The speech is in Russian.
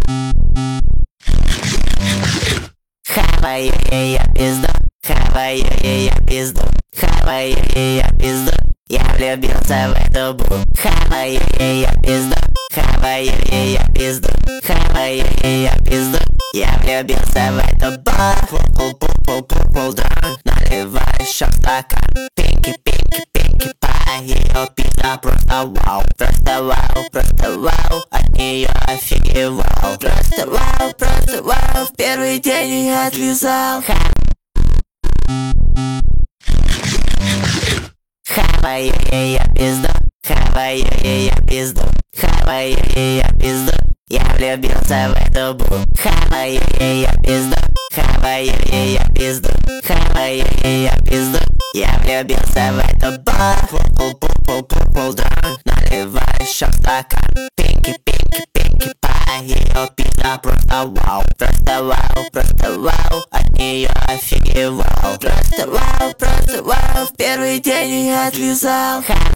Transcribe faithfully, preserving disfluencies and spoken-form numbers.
Хаваю ее пизду, хаваю ее пизду, хаваю ее пизду. Я влюбился в эту бу. Хаваю ее пизду, хаваю ее пизду, хаваю ее пизду. Я влюбился в эту бу. Пул-пул-пул-пул-пул, дрон. Наливай еще стакан. Пинки-пинки-пинки, пай. Ее пизда просто вау. Просто вау, просто вау. От нее офигевал. Просто вау, просто вау. В первый день я отлизал. Хаваю ее пизду, хаваю ее пизду, хаваю ее пизду. Я влюбился в эту бу. Хаваю ее пизду, хаваю ее пизду, хаваю ее пизду. Я влюбился в эту бу. Пул-пул-пул-пул-пул, дрон. Наливай еще стакан. Пинки-пинки-пинки, пай. Ее пизда просто вау. Просто вау, просто вау. От нее офигевал. Просто вау, просто вау. В первый день я отлизал.